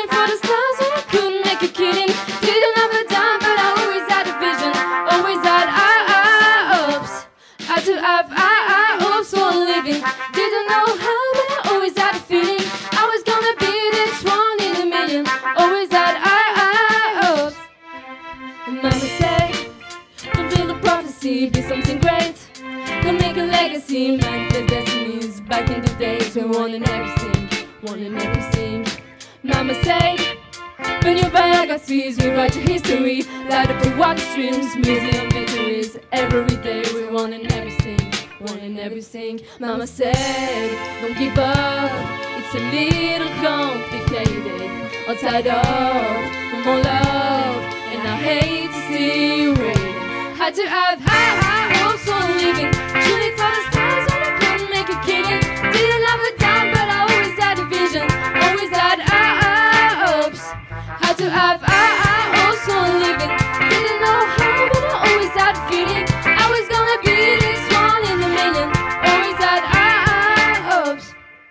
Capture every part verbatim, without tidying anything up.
Shooting for the stars when I couldn't make a killing. Didn't have a dime, but I always had a vision. Always had I, I, hopes. Had to have I, I, hopes for a living. Didn't know how, but I always had a feeling I was gonna be this one in a million. Always had I, I, hopes. And mama said, fulfill the prophecy, be something great. Go make a legacy, manifest destinies. Back in the days we wanted everything, wanted everything. Mama said, burn your biographies, rewrite your history. Light up the water streams, museum victories. Every day we wanted everything, wanted everything. Mama said, don't give up, it's a little complicated. All tied up, no more love, and I hate to see you waiting. Had to have high, high hopes for a living. Shooting for the stars when I couldn't make a killing. Didn't have a dime, but I always had a vision. Always had high, high hopes. Had to have high, high hopes for a living. Didn't know how, but I always had a feeling I was gonna be this one in a million. Always had high, high hopes.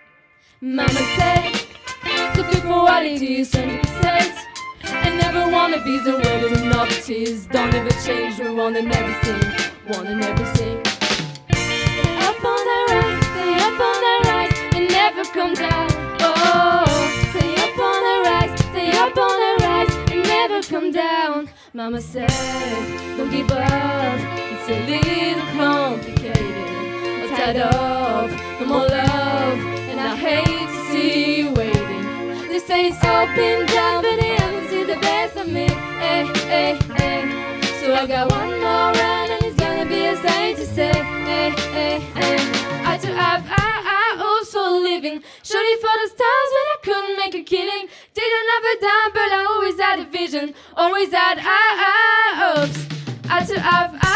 Mama said, so few qualities, twenty percent. I never wanna be the word of novelties. Don't ever change, we're wanting everything, wanting everything. Stay up on the rise, stay up on the rise, and never come down. Oh, stay up on the rise, stay up on the rise, and never come down. Mama said, don't give up, it's a little complicated. I'm tired of no more love, and I hate to see you waiting. They say it's up and down, but they haven't seen the best of me. Hey, hey, hey. So I got one more run, and it's gonna be a sight to say. Hey, hey, hey. I had to have I, I hopes for a living. Shooting for the stars when I couldn't make a killing. Didn't have a dime, but I always had a vision. Always had I, I hopes. I had to have I